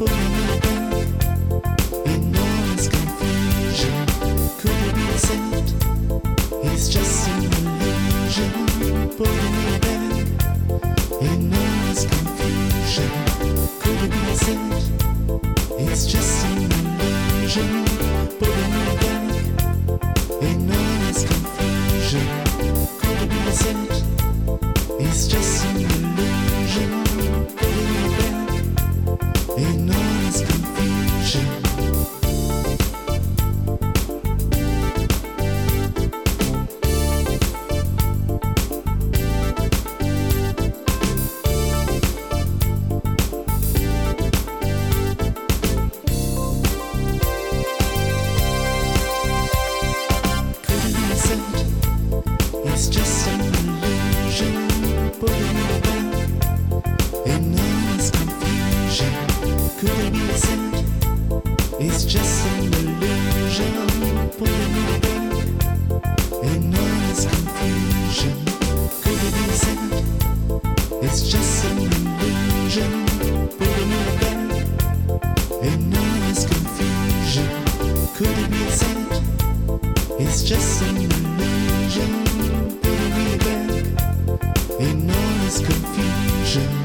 pulling me back. Enormous confusion. Could it be a scent? It's just an illusion. Pulling me back. Enormous confusion. Could it be a scent? It's just an illusion. Pulling me back. Enormous confusion. Could it be a scent? It's just an illusion. Pulling me back. Enormous confusion. It's just an illusion, pulling me back. Enormous confusion. Could it be a scent? It's just an illusion, pulling me back. Enormous confusion. Could it be a scent? It's just an illusion, pulling me back. Enormous confusion. Could it be a scent? It's just an illusion. Enormous confusion.